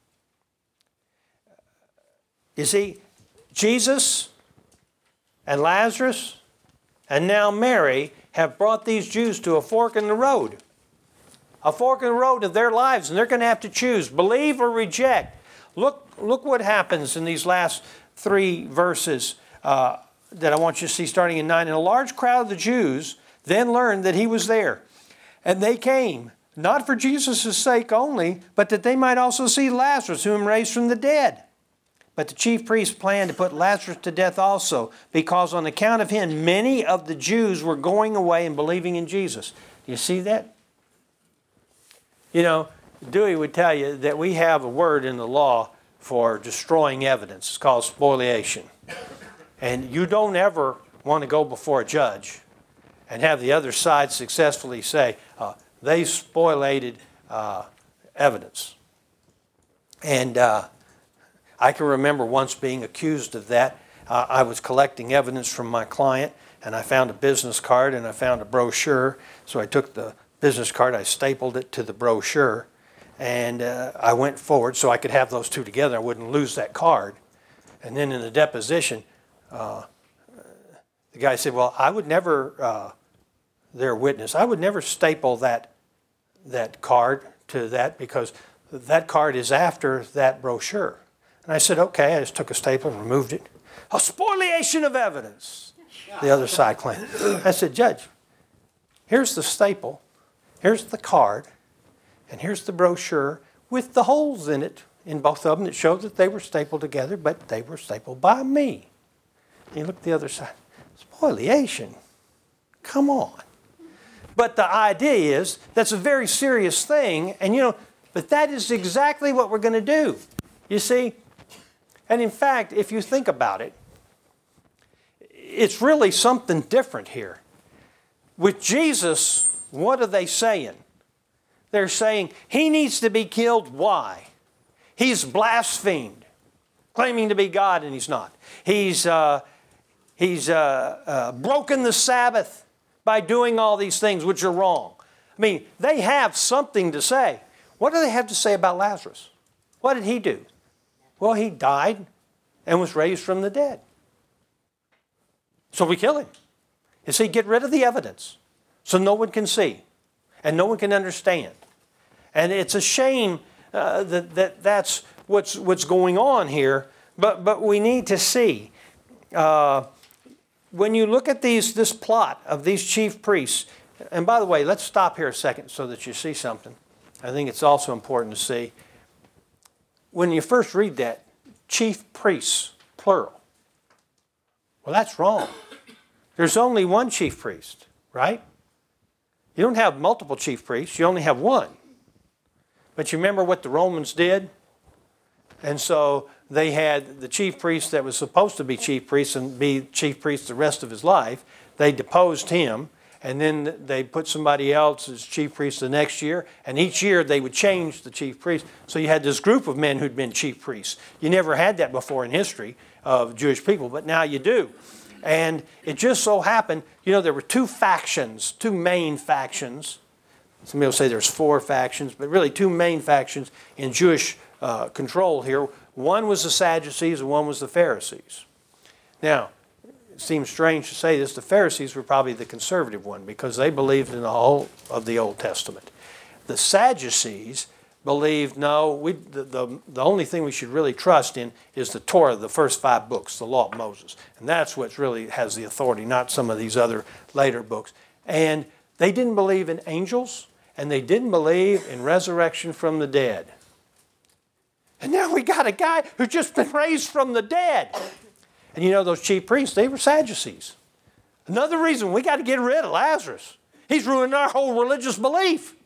You see, Jesus and Lazarus and now Mary have brought these Jews to a fork in the road. A fork in the road of their lives, and they're going to have to choose, believe or reject. Look, look what happens in these last three verses uh, that I want you to see starting in nine. And a large crowd of the Jews then learned that He was there. And they came, not for Jesus' sake only, but that they might also see Lazarus, whom raised from the dead. But the chief priests planned to put Lazarus to death also, because on account of him, many of the Jews were going away and believing in Jesus. Do you see that? You know, Dewey would tell you that we have a word in the law for destroying evidence. It's called spoliation. And you don't ever want to go before a judge and have the other side successfully say, uh, they spoliated uh, evidence. And uh, I can remember once being accused of that. Uh, I was collecting evidence from my client, and I found a business card and I found a brochure. So I took the business card, I stapled it to the brochure, and uh, I went forward so I could have those two together. I wouldn't lose that card. And then in the deposition, uh, the guy said, well, I would never, uh, their witness, I would never staple that, that card to that because that card is after that brochure. And I said, okay. I just took a staple and removed it. A spoliation of evidence, the other side claimed. I said, Judge, here's the staple, here's the card, and here's the brochure with the holes in it, in both of them, that showed that they were stapled together, but they were stapled by me. And you look at the other side. Spoliation? Come on. But the idea is that's a very serious thing, and you know, but that is exactly what we're going to do. You see? And in fact, if you think about it, it's really something different here. With Jesus, what are they saying? They're saying he needs to be killed. Why? He's blasphemed, claiming to be God, and he's not. He's, uh, he's uh, uh, broken the Sabbath by doing all these things which are wrong. I mean, they have something to say. What do they have to say about Lazarus? What did he do? Well, he died and was raised from the dead. So we kill him. You see, get rid of the evidence so no one can see and no one can understand. And it's a shame uh, that, that that's what's, what's going on here, but, but we need to see. Uh, when you look at these, this plot of these chief priests, and by the way, let's stop here a second so that you see something. I think it's also important to see. When you first read that, chief priests, plural. Well, that's wrong. There's only one chief priest, right? You don't have multiple chief priests, you only have one. But you remember what the Romans did? And so they had the chief priest that was supposed to be chief priest and be chief priest the rest of his life. They deposed him, and then they put somebody else as chief priest the next year, and each year they would change the chief priest. So you had this group of men who'd been chief priests. You never had that before in history of Jewish people, but now you do. And it just so happened, you know, there were two factions, two main factions. Some people say there's four factions, but really two main factions in Jewish uh, control here. One was the Sadducees and one was the Pharisees. Now, it seems strange to say this, the Pharisees were probably the conservative one because they believed in the whole of the Old Testament. The Sadducees believed, no, we, the, the, the only thing we should really trust in is the Torah, the first five books, the law of Moses. And that's what really has the authority, not some of these other later books. And they didn't believe in angels, and they didn't believe in resurrection from the dead. And now we got a guy who's just been raised from the dead. And you know, those chief priests, they were Sadducees. Another reason we got to get rid of Lazarus. He's ruined our whole religious belief.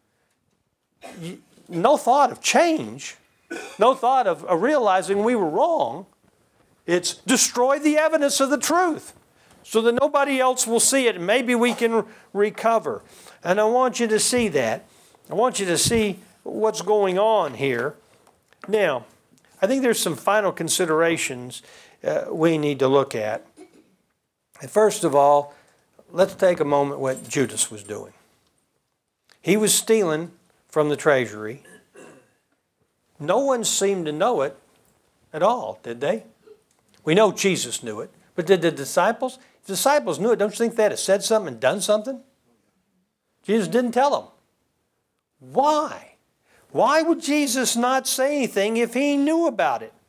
No thought of change, no thought of, of realizing we were wrong. It's destroy the evidence of the truth so that nobody else will see it and maybe we can re- recover. And I want you to see that. I want you to see what's going on here. Now, I think there's some final considerations uh, we need to look at. And first of all, let's take a moment what Judas was doing. He was stealing from the treasury. No one seemed to know it at all, did they? We know Jesus knew it, but did the disciples? If the disciples knew it, don't you think they'd have said something and done something? Jesus didn't tell them. Why? Why would Jesus not say anything if he knew about it?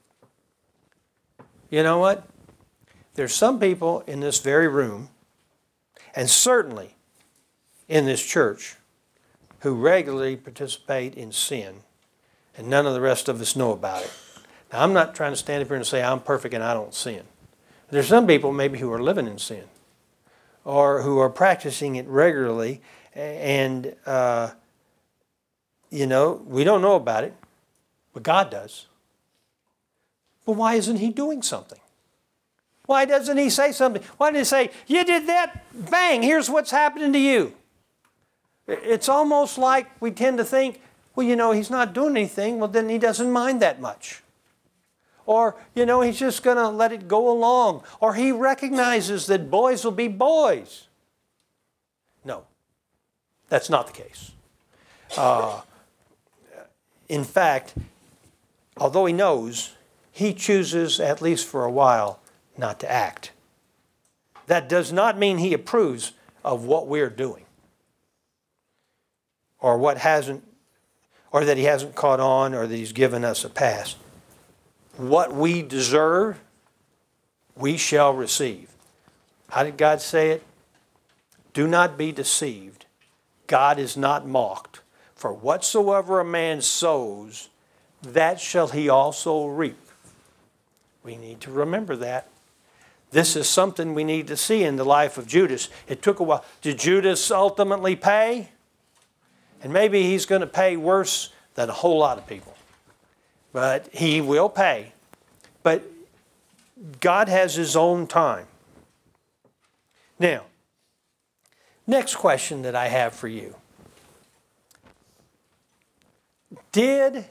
You know what? There's some people in this very room, and certainly in this church, who regularly participate in sin, and none of the rest of us know about it. Now, I'm not trying to stand up here and say I'm perfect and I don't sin. There's some people maybe who are living in sin, or who are practicing it regularly, and, uh, you know, we don't know about it, but God does. But why isn't he doing something? Why doesn't he say something? Why did he say, you did that, bang, here's what's happening to you? It's almost like we tend to think, well, you know, he's not doing anything, well, then he doesn't mind that much. Or, you know, he's just going to let it go along. Or he recognizes that boys will be boys. No, that's not the case. Uh, in fact, although he knows, he chooses, at least for a while, not to act. That does not mean he approves of what we're doing, or what hasn't, or that he hasn't caught on, or that he's given us a pass. what we deserve, we shall receive. How did God say it? Do not be deceived. God is not mocked. For whatsoever a man sows, that shall he also reap. We need to remember that. This is something we need to see in the life of Judas. It took a while. Did Judas ultimately pay? And maybe he's going to pay worse than a whole lot of people. But he will pay. But God has His own time. Now, next question that I have for you. Did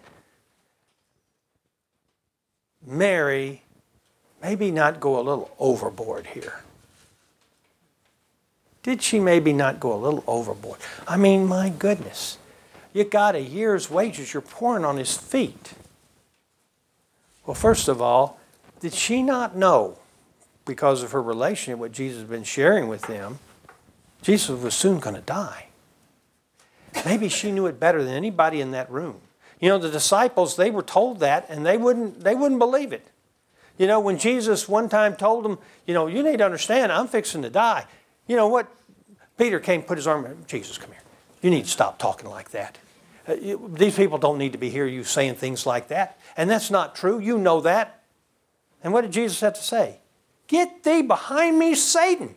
Mary maybe not go a little overboard here? Did she maybe not go a little overboard? I mean, my goodness. You got a year's wages you're pouring on His feet. Well, first of all, did she not know, because of her relationship, what Jesus had been sharing with them, Jesus was soon going to die? Maybe she knew it better than anybody in that room. You know, the disciples, they were told that, and they wouldn't, they wouldn't believe it. You know, when Jesus one time told them, you know, you need to understand, I'm fixing to die. You know what? Peter came, put his arm around, Jesus, come here. You need to stop talking like that. Uh, you, these people don't need to be hearing you saying things like that. And that's not true. You know that. And what did Jesus have to say? Get thee behind me, Satan.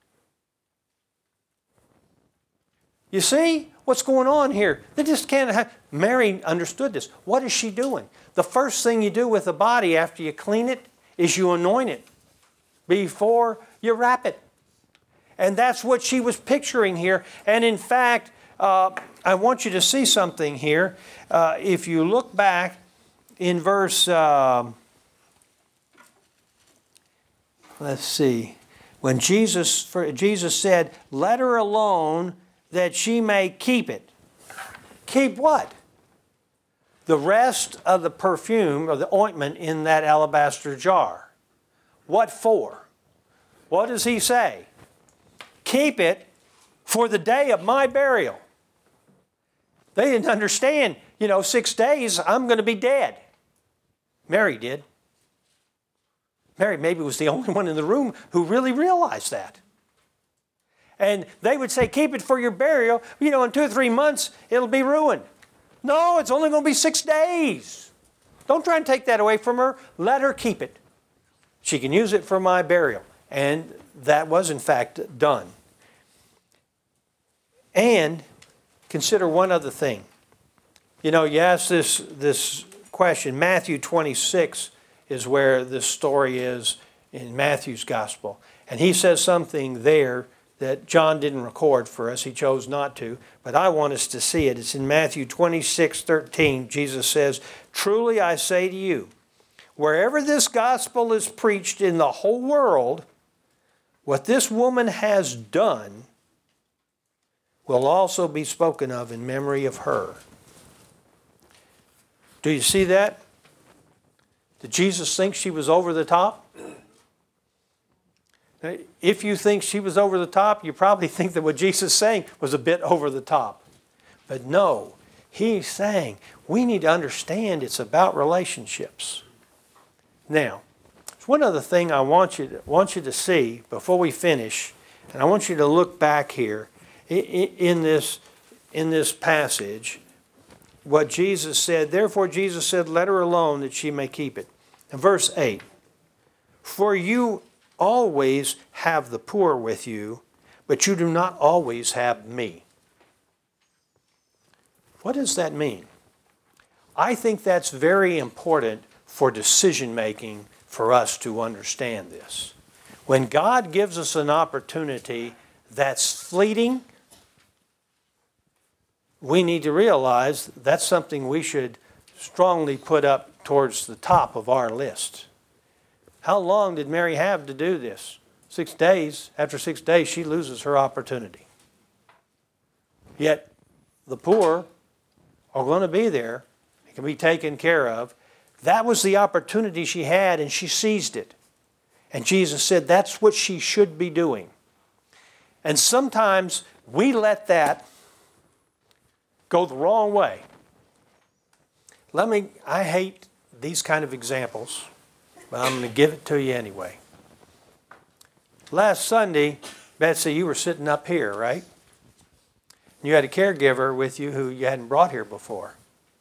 You see what's going on here? They just can't have. Mary understood this. What is she doing? The first thing you do with the body after you clean it is you anoint it before you wrap it. And that's what she was picturing here. And in fact, uh, I want you to see something here. Uh, if you look back in verse, uh, let's see, when Jesus, for, Jesus said, let her alone that she may keep it. Keep what? The rest of the perfume or the ointment in that alabaster jar. What for? What does he say? Keep it for the day of my burial. They didn't understand, you know, six days I'm going to be dead. Mary did. Mary maybe was the only one in the room who really realized that. And they would say, keep it for your burial. You know, in two or three months, it'll be ruined. No, it's only going to be six days. Don't try and take that away from her. Let her keep it. She can use it for my burial. And that was, in fact, done. And consider one other thing. You know, you ask this, this question. Matthew twenty-six is where this story is in Matthew's gospel. And he says something there that John didn't record for us. He chose not to. But I want us to see it. It's in Matthew twenty-six thirteen. Jesus says, truly I say to you, wherever this gospel is preached in the whole world, what this woman has done will also be spoken of in memory of her. Do you see that? Did Jesus think she was over the top? If you think she was over the top, you probably think that what Jesus is saying was a bit over the top. But no, he's saying we need to understand it's about relationships. Now, there's one other thing I want you to, want you to see before we finish, and I want you to look back here in this, in this passage, what Jesus said. Therefore Jesus said, let her alone that she may keep it. And verse eight, for you always have the poor with you, but you do not always have me. What does that mean? I think that's very important for decision making for us to understand this. When God gives us an opportunity that's fleeting, we need to realize that's something we should strongly put up towards the top of our list. How long did Mary have to do this? Six days. After six days, she loses her opportunity. Yet, the poor are going to be there. They can be taken care of. That was the opportunity she had, and she seized it. And Jesus said that's what she should be doing. And sometimes we let that go the wrong way. Let me, I hate these kind of examples, but I'm going to give it to you anyway. Last Sunday, Betsy, you were sitting up here, right? You had a caregiver with you who you hadn't brought here before.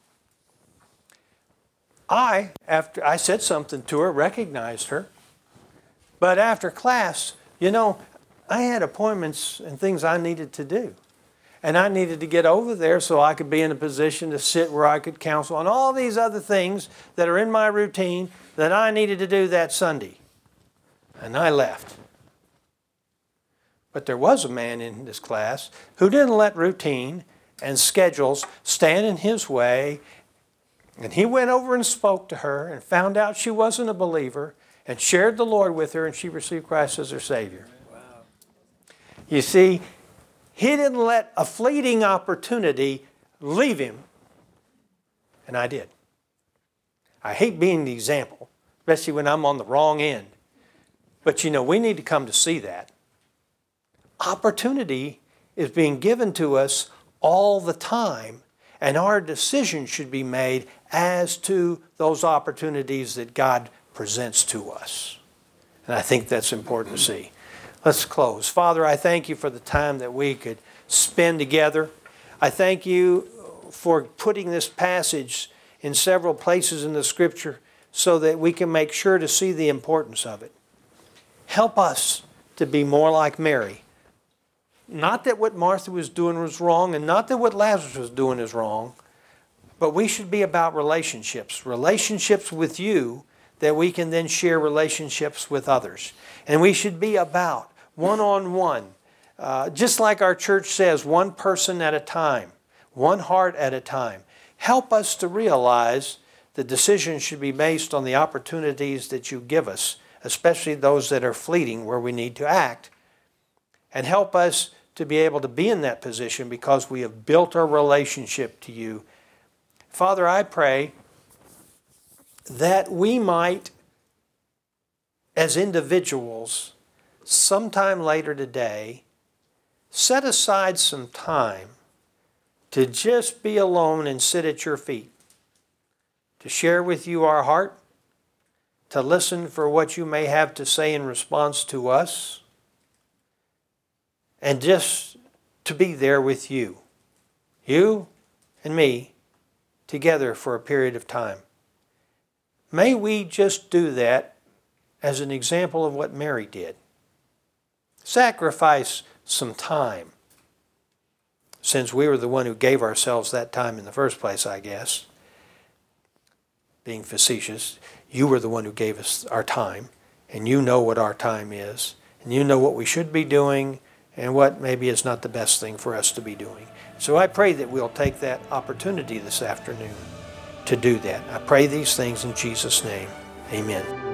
I, after I said something to her, recognized her. But after class, you know, I had appointments and things I needed to do. And I needed to get over there so I could be in a position to sit where I could counsel on all these other things that are in my routine that I needed to do that Sunday. And I left. But there was a man in this class who didn't let routine and schedules stand in his way. And he went over and spoke to her and found out she wasn't a believer and shared the Lord with her, and she received Christ as her Savior. Wow. You see, he didn't let a fleeting opportunity leave him, and I did. I hate being the example, especially when I'm on the wrong end. But you know, we need to come to see that. Opportunity is being given to us all the time, and our decision should be made as to those opportunities that God presents to us. And I think that's important to see. Let's close. Father, I thank you for the time that we could spend together. I thank you for putting this passage in several places in the Scripture so that we can make sure to see the importance of it. Help us to be more like Mary. Not that what Martha was doing was wrong, and not that what Lazarus was doing is wrong, but we should be about relationships. Relationships with you that we can then share relationships with others. And we should be about one-on-one. Uh, just like our church says, one person at a time, one heart at a time. Help us to realize the decision should be based on the opportunities that you give us, especially those that are fleeting where we need to act. And help us to be able to be in that position because we have built our relationship to you. Father, I pray that we might, as individuals, sometime later today, set aside some time to just be alone and sit at your feet, to share with you our heart, to listen for what you may have to say in response to us, and just to be there with you, you and me, together for a period of time. May we just do that as an example of what Mary did. Sacrifice some time, since we were the one who gave ourselves that time in the first place, I guess. Being facetious, you were the one who gave us our time, and you know what our time is, and you know what we should be doing, and what maybe is not the best thing for us to be doing. So I pray that we'll take that opportunity this afternoon to do that. I pray these things in Jesus' name. Amen.